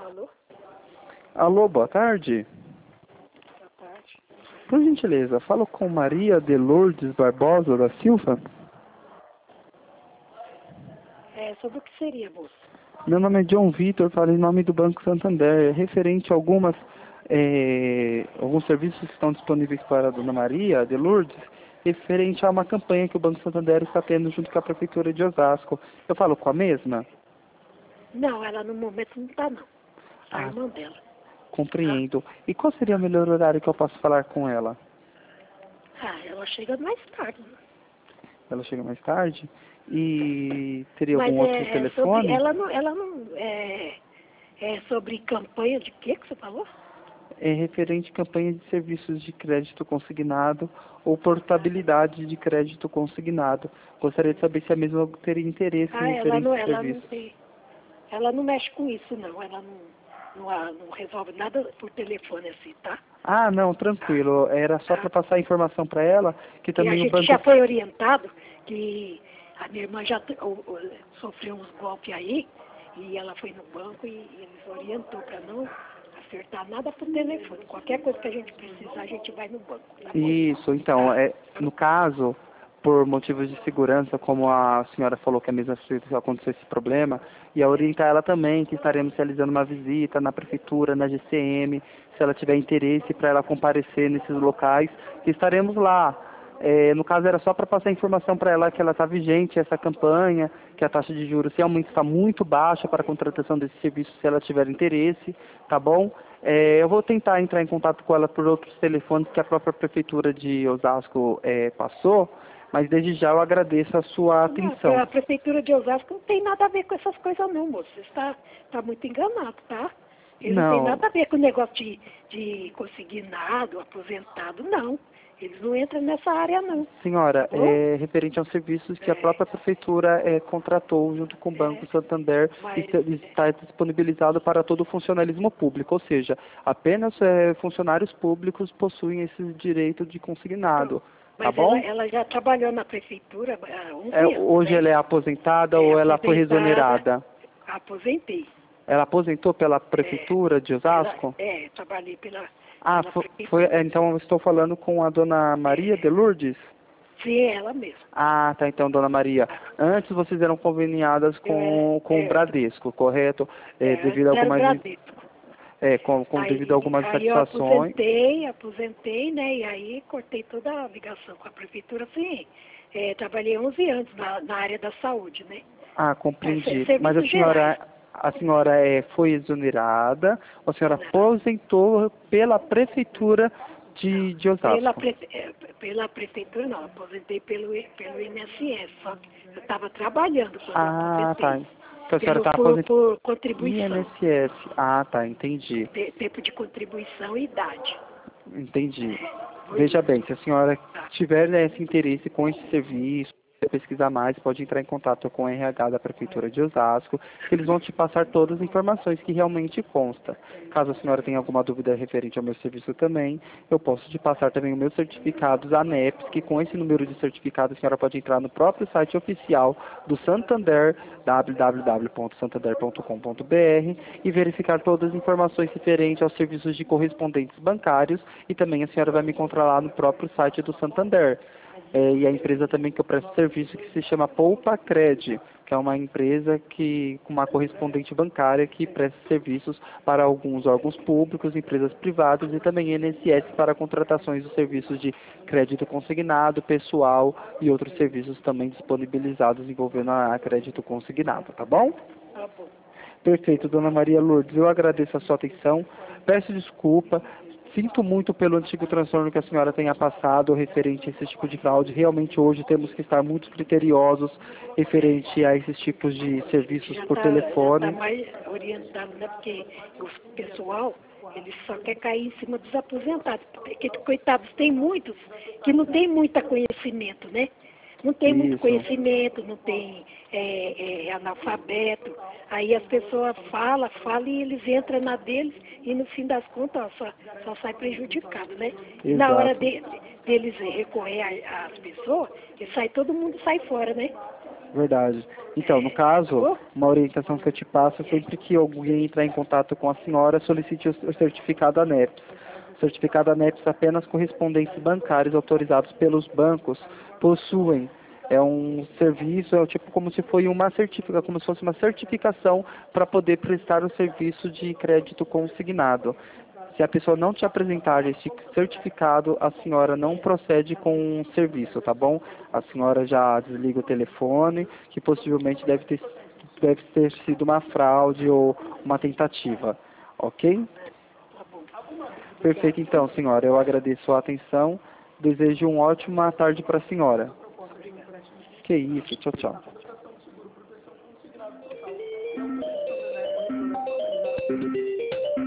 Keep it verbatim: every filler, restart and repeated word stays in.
Alô? Alô, boa tarde. Boa tarde. Por gentileza, falo com Maria de Lourdes Barbosa da Silva. É, sobre o que seria, moça? Meu nome é John Vitor, falo em nome do Banco Santander, referente a algumas, eh, alguns serviços que estão disponíveis para a Dona Maria de Lourdes, referente a uma campanha que o Banco Santander está tendo junto com a Prefeitura de Osasco. Eu falo com a mesma? Não, ela no momento não tá, não. A Ah, irmã dela. compreendo. E qual seria o melhor horário que eu posso falar com ela? Ah, ela chega mais tarde. Ela chega mais tarde? E teria Mas algum outro é, é sobre. telefone? Ela não. Ela não é, é sobre campanha de quê que você falou? É referente à campanha de serviços de crédito consignado ou portabilidade de crédito consignado. Gostaria de saber se a mesma teria interesse Ah, em ela referente não, a ela não serviços. tem. Ela não mexe com isso, não. Ela não, não, a- não resolve nada por telefone assim, tá? Ah, não, tranquilo. Era só Tá? para passar a informação para ela, que E a também o gente banco... já foi orientado que a minha irmã já t- o- o- sofreu uns golpes aí, e ela foi no banco e, e eles orientou para não acertar nada por telefone. Qualquer coisa que a gente precisar, a gente vai no banco, tá bom? Isso, então, Tá? é, no caso, por motivos de segurança, como a senhora falou que é mesmo se aconteceu esse problema, e a orientar ela também, que estaremos realizando uma visita na prefeitura, na G C M, se ela tiver interesse para ela comparecer nesses locais, que estaremos lá. É, no caso era só para passar a informação para ela que ela está vigente, essa campanha, que a taxa de juros realmente está muito baixa para a contratação desse serviço se ela tiver interesse, tá bom? É, eu vou tentar entrar em contato com ela por outros telefones que a própria Prefeitura de Osasco é, passou, mas desde já eu agradeço a sua Não, atenção. a prefeitura de Osasco não tem nada a ver com essas coisas não, moço. Você está tá muito enganado, tá? Ele não tem Não, nada a ver com o negócio de, de consignado, aposentado, não. Eles não entram nessa área não, tá senhora, bom? é referente aos serviços que a É, própria Prefeitura é, contratou junto com o é, Banco Santander e mas te- está disponibilizado para todo o funcionalismo público, ou seja, apenas é, funcionários públicos possuem esse direito de consignado, Pronto. tá Mas ela, bom? ela já trabalhou na prefeitura há É, onze anos, hoje né? ela é aposentada É ou ela foi aposentada, exonerada? aposentei. Ela aposentou pela É, Prefeitura de ela, Osasco? é, trabalhei pela, Ah, pela fo- foi, prefeitura. é, então eu estou falando com a dona Maria de É, Lourdes? sim, é ela mesma. Ah, tá, então, dona Maria. Antes vocês eram conveniadas Eu era, com, com o é, Bradesco, correto? É, é, devido antes a era o algumas, in- Bradesco. é, com, com, devido a Aí, algumas aí eu insatisfações. aposentei, aposentei, né? E aí cortei toda a ligação com a prefeitura, assim, é, trabalhei onze anos na, na área da saúde, né? Ah, É, ser- compreendi. Mas a serviços gerais. senhora, a senhora é, foi exonerada, ou a senhora Não. aposentou pela Prefeitura Não, de, de pela, Osasco? prefe- eh, pela prefeitura não, aposentei pelo, I- pelo I N S S, só que eu estava trabalhando quando eu Ah, tá. aposentei, Então a senhora pelo, está por, aposentada. por contribuição, I N S S. Ah, tá, entendi. te- tempo de contribuição e idade. Entendi. Foi Veja isso. bem, se a senhora Tá. tiver né, esse interesse com esse serviço, quer pesquisar mais, pode entrar em contato com o R H da Prefeitura de Osasco, que eles vão te passar todas as informações que realmente consta. Caso a senhora tenha alguma dúvida referente ao meu serviço também, eu posso te passar também os meus certificados ANEPS, que com esse número de certificado a senhora pode entrar no próprio site oficial do Santander, w w w ponto santander ponto com ponto b r, e verificar todas as informações referentes aos serviços de correspondentes bancários, e também a senhora vai me encontrar lá no próprio site do Santander. É, e a empresa também que eu presto serviço que se chama Poupa Cred, que é uma empresa que com uma correspondente bancária que presta serviços para alguns órgãos públicos, empresas privadas e também I N S S para contratações dos serviços de crédito consignado, pessoal e outros serviços também disponibilizados envolvendo a crédito consignado, tá bom? Tá bom. Perfeito, dona Maria Lourdes, eu agradeço a sua atenção, peço desculpa, sinto muito pelo antigo transtorno que a senhora tenha passado referente a esse tipo de fraude. Realmente hoje temos que estar muito criteriosos referente a esses tipos de A gente serviços já por está já tá telefone. mais orientado, né? Porque o pessoal, eles só quer cair em cima dos aposentados. Porque, coitados, tem muitos que não tem muito conhecimento, né? Não tem muito Isso, conhecimento, não tem é, é, analfabeto. Aí as pessoas falam, falam e eles entram na deles e no fim das contas ó, só, só sai prejudicado, né? E na hora exato. de, deles recorrer a- às pessoas, e sai, todo mundo sai fora, né? Verdade. Então, no caso, uma orientação que eu te passo, sempre que alguém entrar em contato com a senhora, solicite o o certificado ANEPS. O certificado ANEPS, apenas correspondentes bancários autorizados pelos bancos possuem. É um serviço, é tipo como se foi uma certificação, como se fosse uma certificação para poder prestar o serviço de crédito consignado. Se a pessoa não te apresentar esse certificado, a senhora não procede com o serviço, tá bom? A senhora já desliga o telefone, que possivelmente deve ter, deve ter sido uma fraude ou uma tentativa, ok? Perfeito, então, senhora. Eu agradeço a atenção. Desejo uma ótima tarde para a senhora. Que isso, tchau, tchau.